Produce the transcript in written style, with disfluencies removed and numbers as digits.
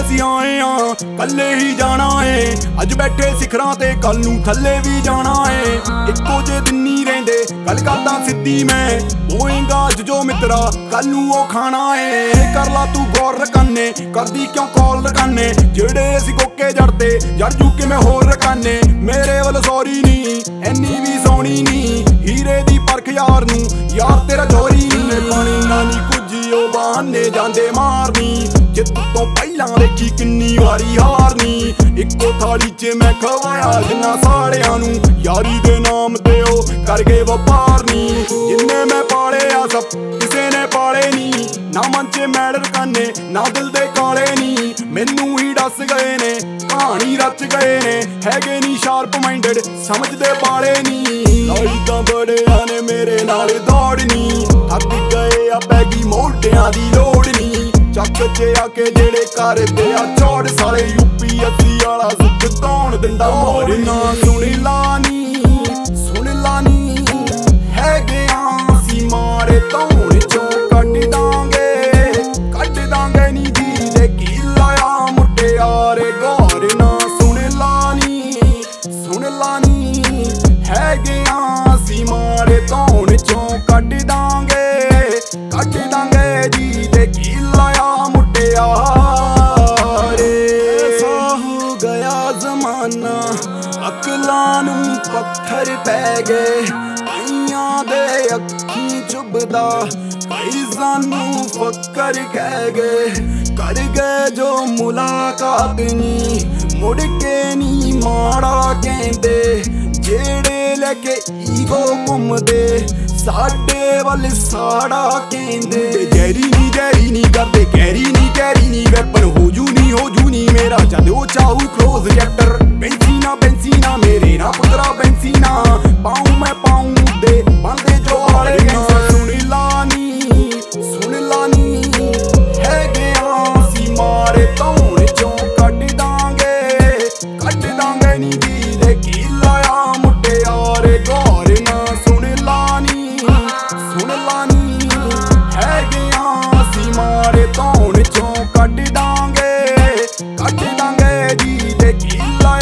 ਅਸੀਂ ਆਏ ਆ ਕੱਲੇ ਹੀ ਜਾਣਾ ਏ। ਅੱਜ ਬੈਠੇ ਸਿਖਰਾਂ ਤੇ ਕੱਲ ਨੂੰ ਥੱਲੇ ਵੀ ਜਾਣਾ ਏ। ਇੱਕੋ ਜੇ ਦਿਨ ਨਹੀਂ ਰਹਿੰਦੇ ਗੱਲ ਕਰਦਾ ਸਿੱਧੀ ਮੈਂ ਹੋਏਗਾ ਅੱਜ ਜੋ ਮਿੱਤਰਾ ਕੱਲ ਨੂੰ ਉਹ ਖਾਣਾ ਏ। ਕਰ ਲਾ ਤੂੰ ਗੌਰ ਰਕਾਨੇ ਕਰਦੀ ਕਿਉਂ ਕੌਲ ਰਕਾਨੇ ਜਿਹੜੇ ਅਸੀਂ ਕੋਕੇ ਜੜਦੇ ਜੜ ਜੂ ਕੇ ਮੈਂ ਹੋਰ ਰਕਾਨੇ। ਮੇਰੇ ਵੱਲ ਸੌਰੀ ਨੀ ਐਨੀ ਵੀ ਸੋਹਣੀ ਨੀ ਹੀਰੇ ਦੀ ਪਰਖ ਯਾਰ ਨੂੰ ਯਾਰ ਤੇਰਾ ਚੋਰੀ ਨੀ। ਪਾਣੀ ਨਾ ਨੀ ਕੁਝ ਉਹ ਬਹਾਨੇ ਜਾਂਦੇ ਮਾਰਨੀ ਜਿੱਤ ਤੋਂ ਪਹਿਲਾਂ ਦੇਖੀ ਕਿੰਨੀ ਵਾਰੀ ਹਾਰਨੀ। ਇੱਕੋ ਥਾਲੀ 'ਚ ਮੈਂ ਖਵਾਇਆ ਜਿੰਨਾ ਸਾੜਿਆਂ ਨੂੰ ਯਾਰੀ ਦੇ ਨਾਮ ਤੇ ਉਹ ਕਰ ਗਏ ਵਪਾਰ ਨੀ। ਜਿੰਨੇ ਮੈਂ ਪਾਲੇ ਆ ਸਭ ਕਿਸੇ ਨੇ ਪਾਲੇ ਨੀ ਨਾ ਮਨ 'ਚ ਮੈਲ ਰਕਾਨੇ ਨਾ ਦਿਲ ਦੇ ਕਾਲੇ ਨੀ। ਮੈਨੂੰ ਹੀ ਦੱਸ ਗਏ ਨੇ ਕਹਾਣੀ ਰਚ ਗਏ ਨੇ ਹੈਗੇ ਨੀ ਸ਼ਾਰਪ ਮਾਈਂਡਡ ਸਮਝਦੇ ਬਾਲੇ ਨੀ। ਲਾਈ ਤਾਂ ਬੜਿਆਂ ਨੇ ਮੇਰੇ ਨਾਲ ਦੌੜਨੀ ਥੱਕ ਗਏ ਆ ਪੈ ਗਈ ਮੋਢਿਆਂ ਦੀ ਲੋੜ ਨੀ। ਚੱਕ 'ਚ ਆ ਕੇ ਜਿਹੜੇ ਕਰਦੇ ਆ ਚੌੜ ਸਾਲੇ UPSC ਵਾਲਾ ਸੁੱਖ ਕੌਣ ਦਿੰਦਾ ਮੋੜ ਨਾ। ਸੁਣ ਲਾ ਨੀ ਹੈਗੇ ਆ ਅਸੀਂ ਮਾਰੇ ਧੌਣ ਚੋਂ ਕੱਢ ਦਾਂਗੇ ਨੀ ਜੀ ਦੇ ਕੀ ਲਾਇਆ ਮੁਟਿਆਰੇ ਗੌਰ ਨਾ। ਸੁਣ ਲਾ ਨੀ ਹੈਗੇ ਆ ਅਸੀਂ ਮਾਰੇ ਧੌਣ ਚੋਂ ਕੱਢ ਦਾਂਗੇ ਜੀ ਦੇ ਕੀ ਲਾਇਆ ਮੁਟਿਆਰੇ। ਐਸਾ ਹੋ ਗਿਆ ਜ਼ਮਾਨਾ ਅਕਲਾਂ ਨੂੰ ਪੱਥਰ ਪੈ ਗਏ ਕਈਆਂ ਦੇ ਅੱਖੀਂ ਚੁੱਭਦਾ ਕਈ ਸਾਨੂੰ ਫੱਕਰ ਕਹਿ ਗਏ ਕਰ ਗਏ ਜੋ ਮੁਲਾਕਾਤ ਨੀ ਮੁੜ ਕੇ ਨੀ ਮਾੜਾ ਕਹਿੰਦੇ ਜਿਹੜੇ ਲੈ ਕੇ ਈਗੋ ਘੁੰਮਦੇ ਸਾਡੇ ਵੱਲ ਸਾੜਾ ਕਹਿੰਦੇ। ਜੈਰੀ ਨੀ ਕਰਦੇ ਕੈਰੀ ਨੀ ਵੈਪਨ ਹੋ ਜੂ ਨੀ ਮੇਰਾ ਜਦ ਉਹ ਚਾਹੂ ਕਲੋਜ਼ ਰਿਐਕਟਰ ਬੈਂਸੀ ਨਾ ਮੇਰੇ ਨਾ ਪੁੱਤਰਾ ਬੈਂਸੀ ਨਾ ਪਾਉ ਮੈਂ ਪਾਉ ਦੇ ਬੰਦੇ ਜੋ ਵਾਲੇ ਸੁਣ ਲਾ ਨੀ ਹੈਗੇ ਆ ਅਸੀਂ ਮਾਰੇ ਧੌਣ ਚੋਂ ਕੱਢ ਦਾਂਗੇ ਨੀ ਜੀ ਦੇ ਕੀ ਲਾਇਆ ਮੁਟਿਆਰੇ ਗੌਰ ਨਾ। ਸੁਣ ਲਾ ਨੀ ਹੈਗੇ ਆ ਅਸੀਂ ਮਾਰੇ ਧੌਣ ਚੋਂ ਕੱਢ ਦਾਂਗੇ ਜੀ ਦੇ ਕੀ ਲਾਇਆ